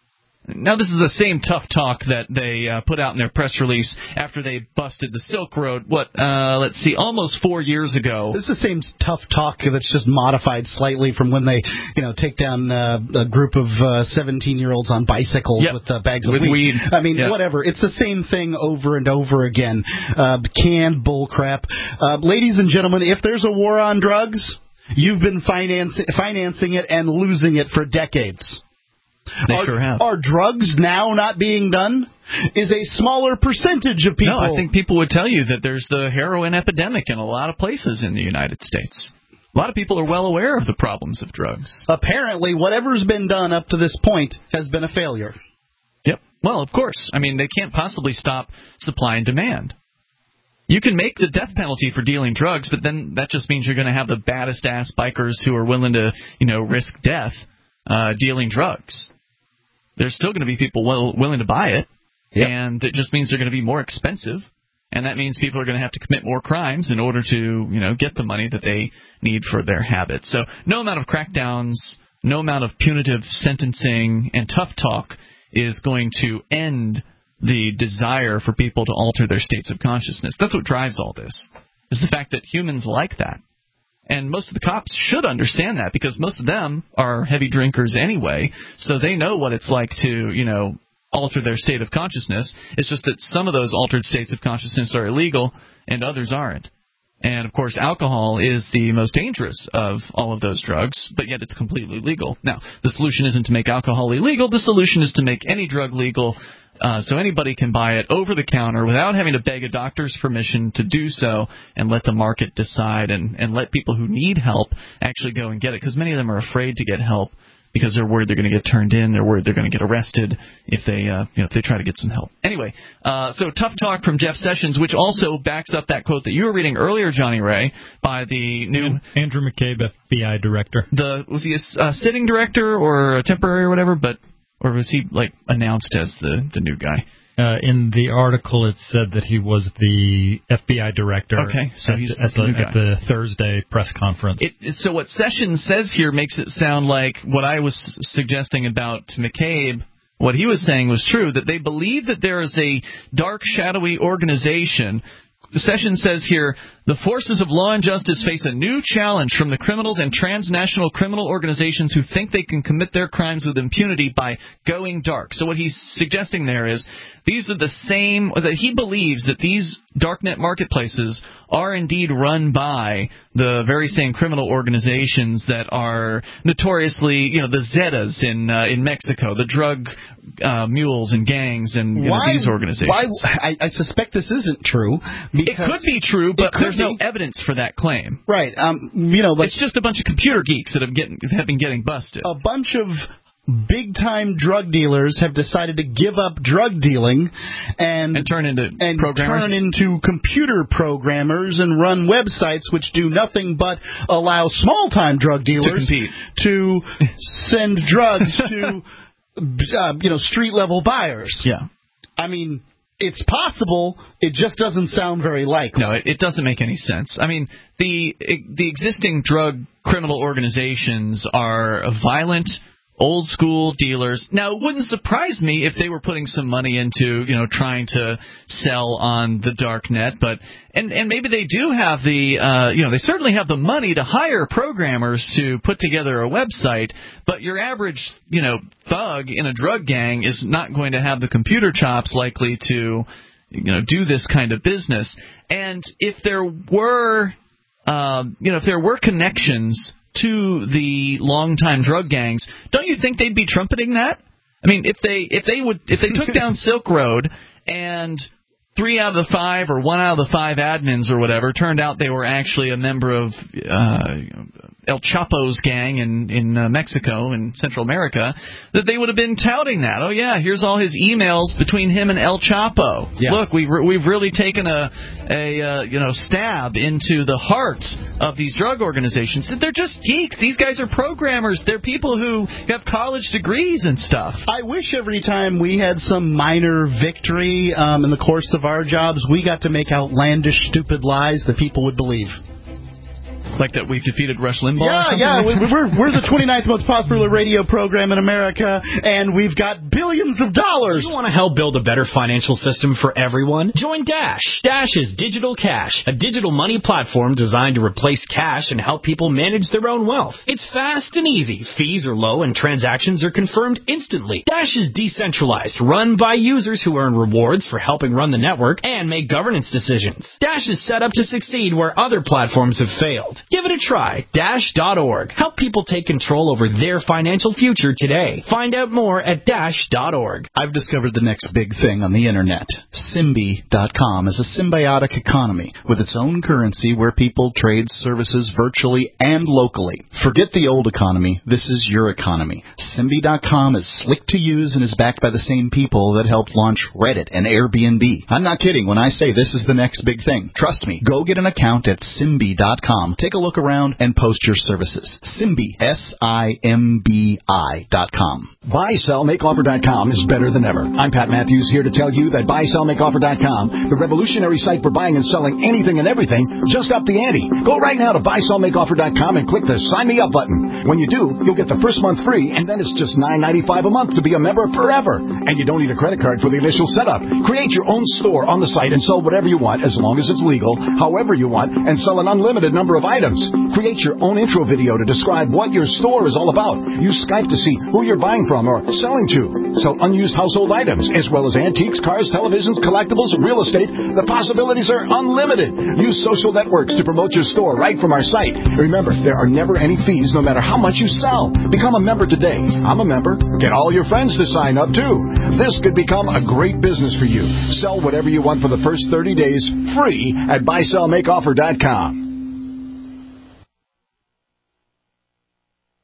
Now, this is the same tough talk that they uh, put out in their press release after they busted the Silk Road, what, uh, let's see, almost four years ago. This is the same tough talk that's just modified slightly from when they, you know, take down uh, a group of uh, seventeen-year-olds on bicycles yep. with uh, bags of with weed. weed. I mean, yep. whatever. It's the same thing over and over again. Uh, canned bullcrap. Uh, ladies and gentlemen, if there's a war on drugs, you've been finance- financing it and losing it for decades. They are, sure have. Are drugs now not being done? Is a smaller percentage of people... No, I think people would tell you that there's the heroin epidemic in a lot of places in the United States. A lot of people are well aware of the problems of drugs. Apparently, whatever's been done up to this point has been a failure. Yep. Well, of course. I mean, they can't possibly stop supply and demand. You can make the death penalty for dealing drugs, but then that just means you're going to have the baddest-ass bikers who are willing to, you know, risk death uh, dealing drugs. There's still going to be people will, willing to buy it, yep. and it just means they're going to be more expensive, and that means people are going to have to commit more crimes in order to, you know, get the money that they need for their habits. So no amount of crackdowns, no amount of punitive sentencing and tough talk is going to end the desire for people to alter their states of consciousness. That's what drives all this, is the fact that humans like that. And most of the cops should understand that, because most of them are heavy drinkers anyway, so they know what it's like to, you know, alter their state of consciousness. It's just that some of those altered states of consciousness are illegal and others aren't. And, of course, alcohol is the most dangerous of all of those drugs, but yet it's completely legal. Now, the solution isn't to make alcohol illegal. The solution is to make any drug legal, uh, so anybody can buy it over the counter without having to beg a doctor's permission to do so, and let the market decide, and, and let people who need help actually go and get it, because many of them are afraid to get help because they're worried they're going to get turned in, they're worried they're going to get arrested if they, uh, you know, if they try to get some help. Anyway, uh, so tough talk from Jeff Sessions, which also backs up that quote that you were reading earlier, Johnny Ray, by the new Andrew McCabe, F B I director. The was he a uh, sitting director or a temporary or whatever, but or was he like announced as the the new guy? Uh, in the article, it said that he was the F B I director. Okay, so at, he's at, the, the, at the Thursday press conference. It, it, so what Sessions says here makes it sound like what I was suggesting about McCabe. What he was saying was true, that they believe that there is a dark, shadowy organization. Sessions says here, the forces of law and justice face a new challenge from the criminals and transnational criminal organizations who think they can commit their crimes with impunity by going dark. So what he's suggesting there is these are the same, that he believes that these darknet marketplaces are indeed run by the very same criminal organizations that are notoriously, you know, the Zetas in uh, in Mexico, the drug uh, mules and gangs and you know, these organizations. Why? I, I suspect this isn't true. It could be true, but there's no evidence for that claim. Right. Um, you know, like, it's just a bunch of computer geeks that have, getting, have been getting busted. A bunch of big-time drug dealers have decided to give up drug dealing and, and turn into and programmers? turn into computer programmers and run websites which do nothing but allow small-time drug dealers to, to send drugs to uh, you know street-level buyers. Yeah. I mean, it's possible. It just doesn't sound very likely. No, it, it doesn't make any sense. I mean, the the existing drug criminal organizations are violent, old-school dealers. Now, it wouldn't surprise me if they were putting some money into, you know, trying to sell on the dark net, but and and maybe they do have the, uh, you know, they certainly have the money to hire programmers to put together a website, but your average, you know, thug in a drug gang is not going to have the computer chops likely to, you know, do this kind of business. And if there were, um, you know, if there were connections to the longtime drug gangs, don't you think they'd be trumpeting that? I mean, if they if they would if they took down Silk Road and three out of the five or one out of the five admins or whatever turned out they were actually a member of uh, El Chapo's gang in in uh, Mexico and Central America, that they would have been touting that. Oh yeah, here's all his emails between him and El Chapo. Yeah. Look, we've re- we've really taken a a uh, you know stab into the heart of these drug organizations. They're just geeks. These guys are programmers. They're people who have college degrees and stuff. I wish every time we had some minor victory um, in the course of our jobs, we got to make outlandish, stupid lies that people would believe. Like that we've defeated Rush Limbaugh yeah, or something? Yeah, like we're, we're the twenty-ninth most popular radio program in America, and we've got billions of dollars. Do you want to help build a better financial system for everyone? Join Dash. Dash is Digital Cash, a digital money platform designed to replace cash and help people manage their own wealth. It's fast and easy. Fees are low, and transactions are confirmed instantly. Dash is decentralized, run by users who earn rewards for helping run the network and make governance decisions. Dash is set up to succeed where other platforms have failed. Give it a try. Dash dot org. Help people take control over their financial future today. Find out more at Dash dot org. I've discovered the next big thing on the internet. Simbi dot com is a symbiotic economy with its own currency where people trade services virtually and locally. Forget the old economy. This is your economy. Simbi dot com is slick to use and is backed by the same people that helped launch Reddit and Airbnb. I'm not kidding when I say this is the next big thing. Trust me. Go get an account at Simbi dot com. Take a look around and post your services. Simbi, S I M B I dot com. buy sell make offer dot com is better than ever. I'm Pat Matthews here to tell you that buy sell make offer dot com, the revolutionary site for buying and selling anything and everything, just up the ante. Go right now to buy sell make offer dot com and click the Sign Me Up button. When you do, you'll get the first month free, and then it's just nine ninety-five a month to be a member forever. And you don't need a credit card for the initial setup. Create your own store on the site and sell whatever you want, as long as it's legal, however you want, and sell an unlimited number of items. Create your own intro video to describe what your store is all about. Use Skype to see who you're buying from or selling to. Sell unused household items, as well as antiques, cars, televisions, collectibles, real estate. The possibilities are unlimited. Use social networks to promote your store right from our site. Remember, there are never any fees no matter how much you sell. Become a member today. I'm a member. Get all your friends to sign up, too. This could become a great business for you. Sell whatever you want for the first thirty days free at buy sell make offer dot com.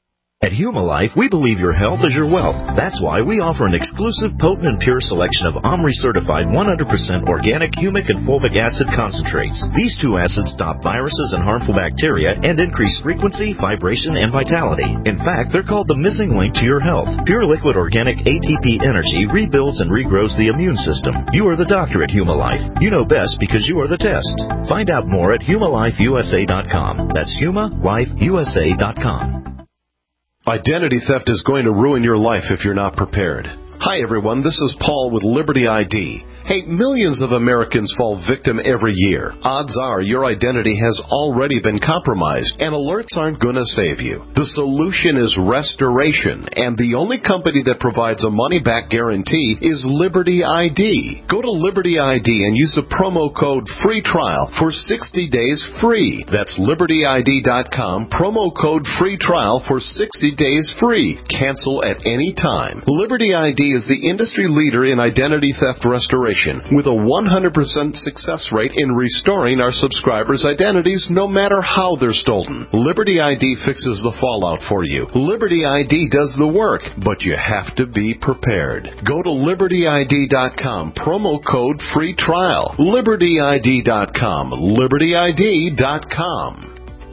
At Humalife, we believe your health is your wealth. That's why we offer an exclusive, potent, and pure selection of OMRI-certified one hundred percent organic humic and fulvic acid concentrates. These two acids stop viruses and harmful bacteria and increase frequency, vibration, and vitality. In fact, they're called the missing link to your health. Pure liquid organic A T P energy rebuilds and regrows the immune system. You are the doctor at Humalife. You know best because you are the test. Find out more at Humalife U S A dot com. That's Huma Life U S A dot com. Identity theft is going to ruin your life if you're not prepared. Hi, everyone. This is Paul with Liberty I D. Hey, millions of Americans fall victim every year. Odds are your identity has already been compromised, and alerts aren't going to save you. The solution is restoration, and the only company that provides a money-back guarantee is Liberty I D. Go to Liberty I D and use the promo code FREE TRIAL for sixty days free. That's Liberty I D dot com, promo code FREE TRIAL for sixty days free. Cancel at any time. Liberty I D is the industry leader in identity theft restoration, with a one hundred percent success rate in restoring our subscribers' identities no matter how they're stolen. Liberty I D fixes the fallout for you. Liberty I D does the work, but you have to be prepared. Go to Liberty I D dot com, promo code FREE TRIAL. Liberty I D dot com. Liberty I D dot com.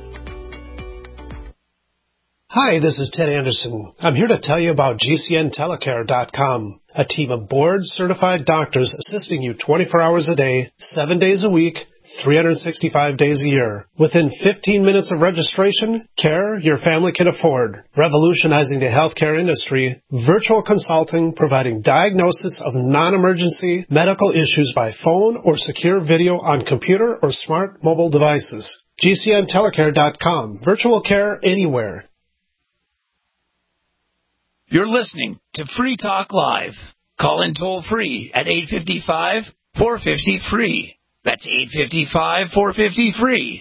Hi, this is Ted Anderson. I'm here to tell you about G C N telecare dot com, a team of board-certified doctors assisting you twenty-four hours a day, seven days a week, three hundred sixty-five days a year. Within fifteen minutes of registration, care your family can afford. Revolutionizing the healthcare industry, virtual consulting providing diagnosis of non-emergency medical issues by phone or secure video on computer or smart mobile devices. G C N telecare dot com. Virtual care anywhere. You're listening to Free Talk Live. Call in toll free at eight five five, four five zero, free. That's eight five five, four five zero, free.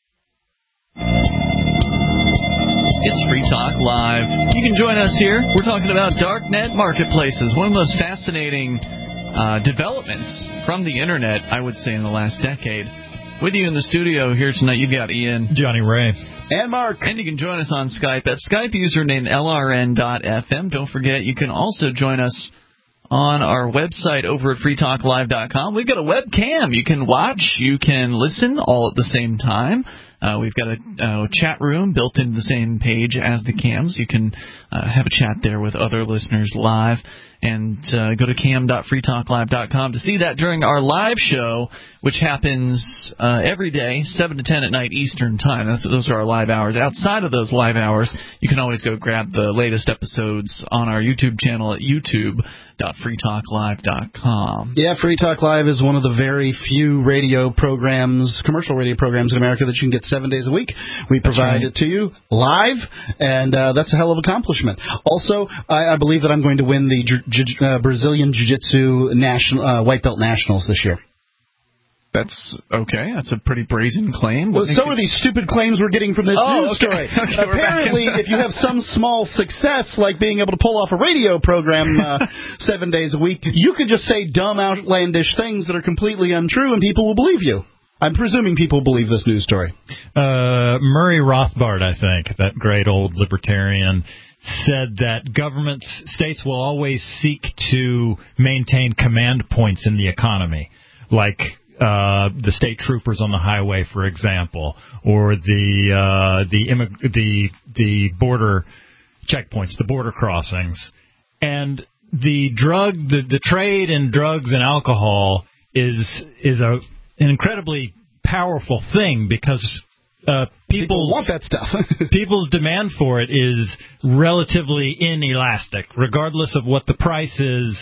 It's Free Talk Live. You can join us here. We're talking about darknet marketplaces, one of the most fascinating uh, developments from the Internet, I would say, in the last decade. With you in the studio here tonight, you've got Ian, Johnny Ray, and Mark. And you can join us on Skype at Skype username L R N dot F M. Don't forget, you can also join us on our website over at free talk live dot com. We've got a webcam. You can watch, you can listen all at the same time. Uh, we've got a uh, chat room built into the same page as the cams. You can uh, have a chat there with other listeners live. And uh, go to cam dot free talk live dot com to see that during our live show, which happens uh, every day, seven to ten at night Eastern Time. That's, those are our live hours. Outside of those live hours, you can always go grab the latest episodes on our YouTube channel at youtube dot free talk live dot com. Yeah, Free Talk Live is one of the very few radio programs, commercial radio programs in America that you can get seven days a week. We provide right. it to you live, and uh, that's a hell of an accomplishment. Also, I, I believe that I'm going to win the J- J- uh, Brazilian Jiu-Jitsu national, uh, White Belt Nationals this year. That's okay. That's a pretty brazen claim. Well, so are these stupid claims we're getting from this oh, news okay. story. Okay, Apparently, if you have some small success, like being able to pull off a radio program uh, seven days a week, you could just say dumb, outlandish things that are completely untrue, and people will believe you. I'm presuming people believe this news story. Uh, Murray Rothbard, I think, that great old libertarian, said that governments, states will always seek to maintain command points in the economy, like uh, the state troopers on the highway, for example, or the uh, the immig- the the border checkpoints, the border crossings, and the drug, the, the trade in drugs and alcohol is is a an incredibly powerful thing because uh, people want that stuff. people's demand for it is relatively inelastic, regardless of what the price is.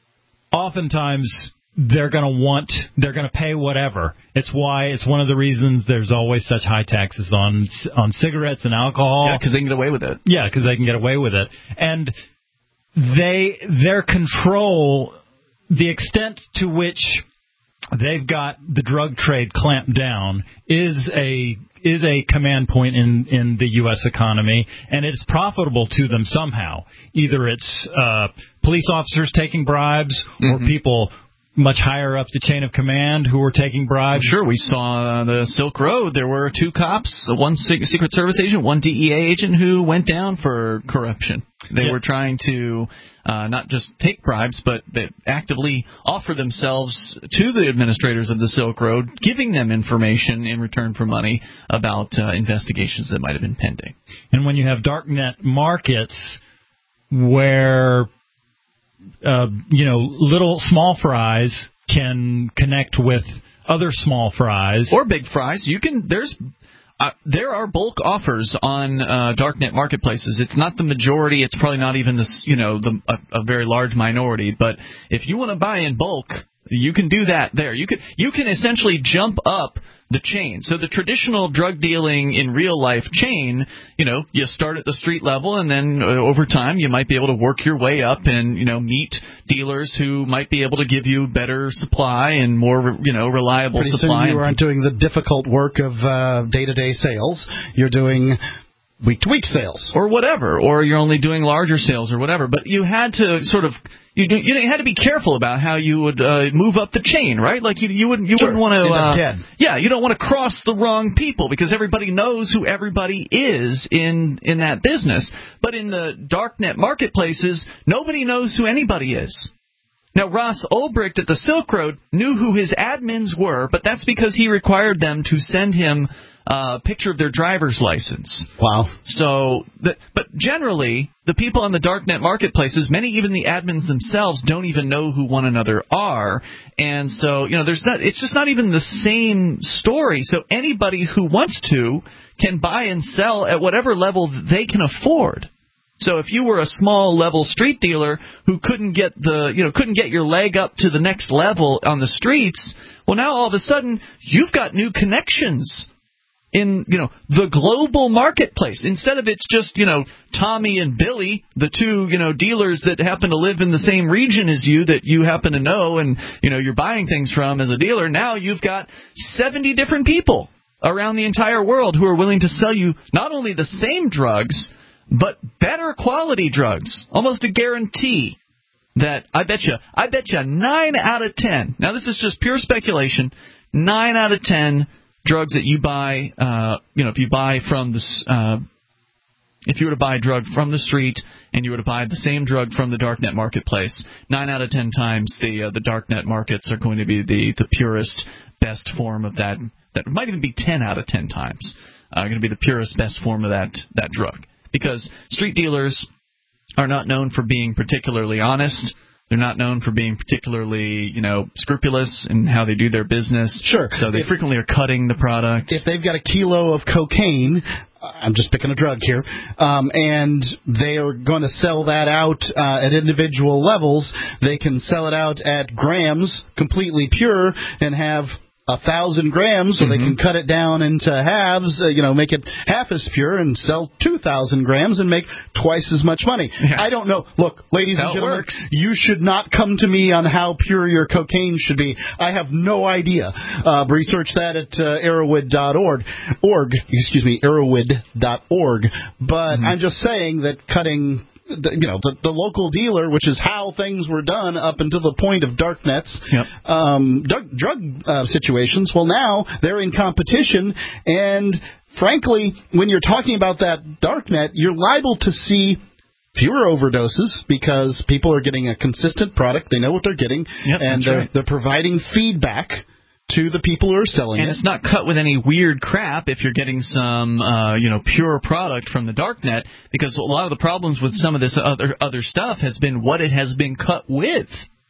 Oftentimes, they're going to want, they're going to pay whatever. It's why, it's one of the reasons there's always such high taxes on on cigarettes and alcohol. Yeah, because they can get away with it. Yeah, because they can get away with it. And they, their control, the extent to which they've got the drug trade clamped down is a is a command point in, in the U S economy, and it's profitable to them somehow. Either it's uh, police officers taking bribes, mm-hmm. or people much higher up the chain of command who were taking bribes? Sure, we saw uh, the Silk Road. There were two cops, one Secret Service agent, one D E A agent who went down for corruption. They yeah. were trying to uh, not just take bribes, but they actively offer themselves to the administrators of the Silk Road, giving them information in return for money about uh, investigations that might have been pending. And when you have darknet markets where Uh, you know, little small fries can connect with other small fries or big fries. You can. There's uh, there are bulk offers on uh, darknet marketplaces. It's not the majority. It's probably not even this. You know, the a, a very large minority. But if you want to buy in bulk, you can do that there. You can you can essentially jump up the chain. So the traditional drug dealing in real life chain, you know, you start at the street level, and then uh, over time you might be able to work your way up and, you know, meet dealers who might be able to give you better supply and more, you know, reliable Pretty supply. Soon you aren't doing the difficult work of uh, day-to-day sales. You're doing week-to-week sales. Or whatever. Or you're only doing larger sales or whatever. But you had to sort of... You, do, you had to be careful about how you would uh, move up the chain, right? Like you, you wouldn't, you sure. wouldn't want to. Uh, yeah, you don't want to cross the wrong people because everybody knows who everybody is in in that business. But in the darknet marketplaces, nobody knows who anybody is. Now, Ross Ulbricht at the Silk Road knew who his admins were, but that's because he required them to send him a picture of their driver's license. Wow. So, the, but generally, the people on the darknet marketplaces, many even the admins themselves, don't even know who one another are. And so, you know, there's not. It's just not even the same story. So anybody who wants to can buy and sell at whatever level they can afford. So if you were a small level street dealer who couldn't get the, you know, couldn't get your leg up to the next level on the streets, well, now all of a sudden you've got new connections in, you know, the global marketplace. Instead of it's just, you know, Tommy and Billy, the two, you know, dealers that happen to live in the same region as you that you happen to know and, you know, you're buying things from as a dealer. Now you've got seventy different people around the entire world who are willing to sell you not only the same drugs, but better quality drugs. Almost a guarantee that I bet you, I bet you nine out of ten. Now this is just pure speculation. Nine out of ten drugs that you buy, uh, you know, if you buy from the, uh, if you were to buy a drug from the street and you were to buy the same drug from the darknet marketplace, nine out of ten times the uh, the darknet markets are going to be the the purest, best form of that. That might even be ten out of ten times. Uh, going to be the purest, best form of that that drug. Because street dealers are not known for being particularly honest. They're not known for being particularly, you know, scrupulous in how they do their business. Sure. So they if, frequently are cutting the product. If they've got a kilo of cocaine, I'm just picking a drug here, um, and they are going to sell that out uh, at individual levels, they can sell it out at grams, completely pure, and have a thousand grams, so mm-hmm. they can cut it down into halves, uh, you know, make it half as pure and sell two thousand grams and make twice as much money. Yeah. I don't know. Look, ladies How and gentlemen, works. You should not come to me on how pure your cocaine should be. I have no idea. Uh, research that at uh, arrowwood dot org. Org, excuse me, arrowwood dot org. But mm-hmm. I'm just saying that cutting... The, you know, the, the local dealer, which is how things were done up until the point of dark nets, yep. um, drug, drug uh, situations. Well, now they're in competition, and frankly, when you're talking about that dark net, you're liable to see fewer overdoses because people are getting a consistent product. They know what they're getting, yep, and they're, right. they're providing feedback to the people who are selling and it. And it's not cut with any weird crap if you're getting some, uh, you know, pure product from the darknet, because a lot of the problems with some of this other other stuff has been what it has been cut with.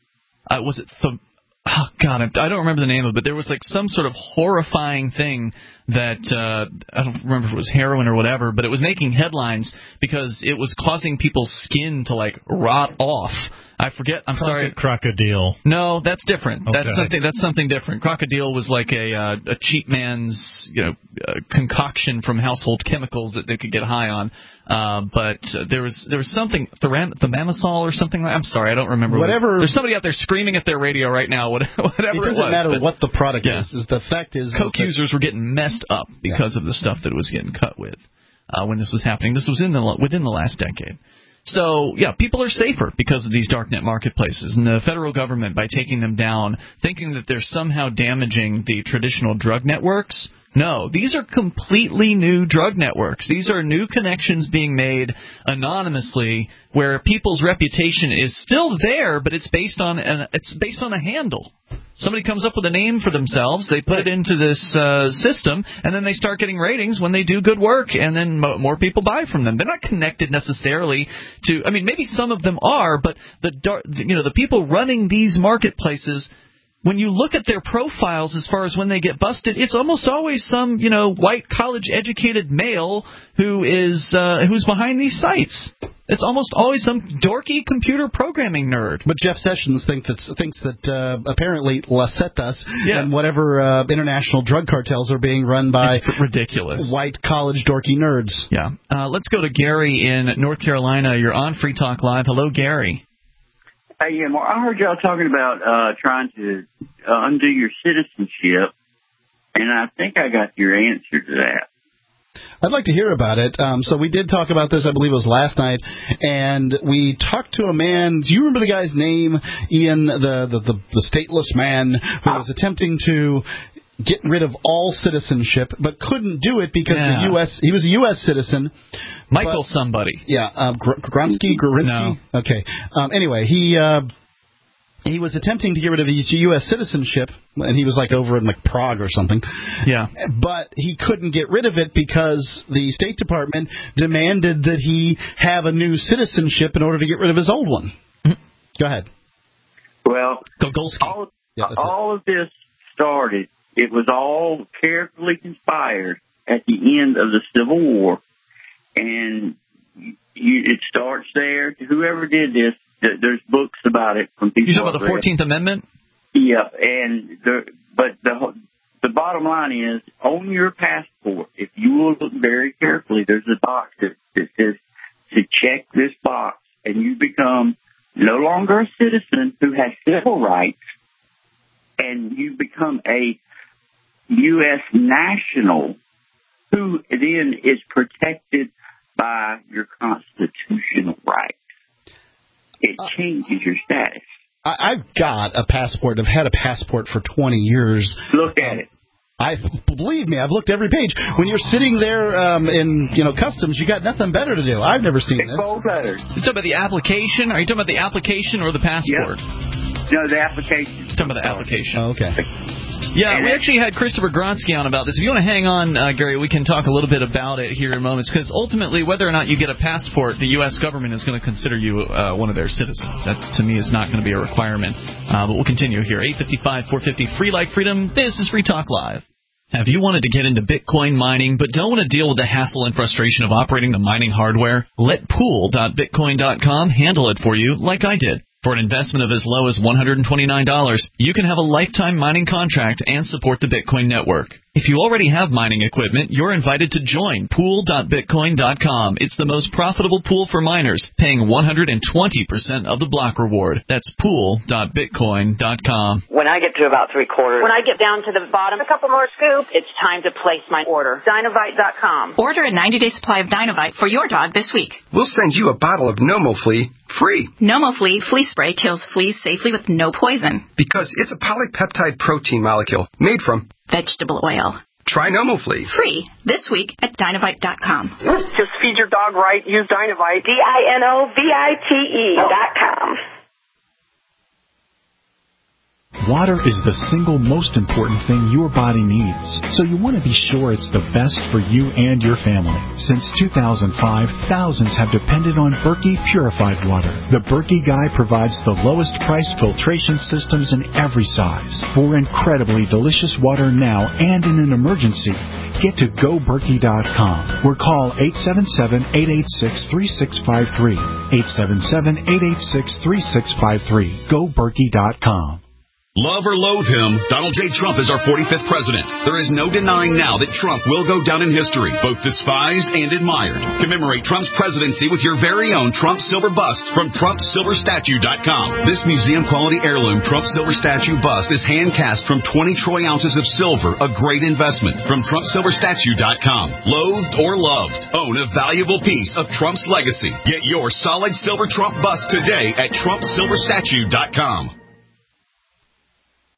Uh, was it the... Oh, God, I don't remember the name of it, but there was like some sort of horrifying thing that, uh, I don't remember if it was heroin or whatever, but it was making headlines because it was causing people's skin to like rot off. I forget. I'm Croc- sorry. Crocodile. No, that's different. Okay. That's something. That's something different. Crocodile was like a uh, a cheap man's, you know, uh, concoction from household chemicals that they could get high on. Uh, but uh, there was there was something theram- themamisol or something. Like, I'm sorry, I don't remember. Whatever. What There's somebody out there screaming at their radio right now. Whatever it, it was. It doesn't matter but, what the product yeah. is. is. The fact is, Coke is users were getting messed up because yeah. of the stuff that it was getting cut with uh, when this was happening. This was in the within the last decade. So, yeah, people are safer because of these darknet marketplaces. And the federal government, by taking them down, thinking that they're somehow damaging the traditional drug networks, no, these are completely new drug networks. These are new connections being made anonymously where people's reputation is still there, but it's based on an, it's based on a handle. Somebody comes up with a name for themselves, they put it into this uh, system, and then they start getting ratings when they do good work, and then mo- more people buy from them. They're not connected necessarily to, I mean, maybe some of them are, but the dar- you know the people running these marketplaces, when you look at their profiles as far as when they get busted, it's almost always some, you know, white college-educated male who is uh, who's behind these sites. It's almost always some dorky computer programming nerd. But Jeff Sessions think that, thinks that uh, apparently Las Zetas yeah. and whatever uh, international drug cartels are being run by it's ridiculous white college dorky nerds. Yeah. Uh, let's go to Gary in North Carolina. You're on Free Talk Live. Hello, Gary. Hey, yeah, well, I heard y'all talking about uh, trying to uh, undo your citizenship, and I think I got your answer to that. I'd like to hear about it. Um, so we did talk about this, I believe it was last night, and we talked to a man. Do you remember the guy's name, Ian, the, the, the, the stateless man who was attempting to get rid of all citizenship, but couldn't do it because yeah. the U S he was a U S citizen. Michael but, somebody. Yeah, uh, Gr- Gronsky, Gorinsky? No. Okay. Um, anyway, he... Uh, He was attempting to get rid of his U S citizenship, and he was like over in like Prague or something. Yeah. But he couldn't get rid of it because the State Department demanded that he have a new citizenship in order to get rid of his old one. Mm-hmm. Go ahead. Well, Gogolski. all, yeah, all of this started, it was all carefully conspired at the end of the Civil War, and you, it starts there. Whoever did this, there's books about it from people. You talking about the fourteenth Amendment? Yeah, and the, but the the bottom line is, on your passport, if you will look very carefully, there's a box that, that says to check this box, and you become no longer a citizen who has civil rights, and you become a U S national who then is protected by your constitutional rights. It changes your status. I, I've got a passport. I've had a passport for twenty years. Look at um, it. I believe me. I've looked every page. When you're sitting there um, in you know customs, you got nothing better to do. I've never seen it's this. Bold letters. You talking about the application? Are you talking about the application or the passport? Yep. No, the application. You're talking about the application. Oh, okay. Yeah, we actually had Christopher Gronsky on about this. If you want to hang on, uh, Gary, we can talk a little bit about it here in moments, because ultimately, whether or not you get a passport, the U S government is going to consider you uh, one of their citizens. That, to me, is not going to be a requirement. Uh, but we'll continue here. eight five five, four five zero, free like freedom. This is Free Talk Live. Have you wanted to get into Bitcoin mining but don't want to deal with the hassle and frustration of operating the mining hardware? Let pool dot bitcoin dot com handle it for you like I did. For an investment of as low as one hundred twenty-nine dollars, you can have a lifetime mining contract and support the Bitcoin network. If you already have mining equipment, you're invited to join pool dot bitcoin dot com. It's the most profitable pool for miners, paying one hundred twenty percent of the block reward. That's pool dot bitcoin dot com. When I get to about three quarters, when I get down to the bottom, a couple more scoops, it's time to place my order. Dinovite dot com. Order a ninety-day supply of Dinovite for your dog this week. We'll send you a bottle of NomoFlea free. NomoFlea flea spray kills fleas safely with no poison. Because it's a polypeptide protein molecule made from vegetable oil. Try NomoFlea. Free this week at Dinovite dot com. Just feed your dog right. Use Dinovite. D I N O V I T E dot com. Water is the single most important thing your body needs, so you want to be sure it's the best for you and your family. Since two thousand five, thousands have depended on Berkey purified water. The Berkey Guy provides the lowest priced filtration systems in every size. For incredibly delicious water now and in an emergency, get to go berkey dot com or call eight seven seven, eight eight six, three six five three. eight seven seven, eight eight six, three six five three. go berkey dot com. Love or loathe him, Donald J. Trump is our forty-fifth president. There is no denying now that Trump will go down in history, both despised and admired. Commemorate Trump's presidency with your very own Trump silver bust from Trump Silver Statue dot com. This museum-quality heirloom Trump silver statue bust is hand-cast from twenty troy ounces of silver, a great investment. From Trump Silver Statue dot com. Loathed or loved, own a valuable piece of Trump's legacy. Get your solid silver Trump bust today at Trump Silver Statue dot com.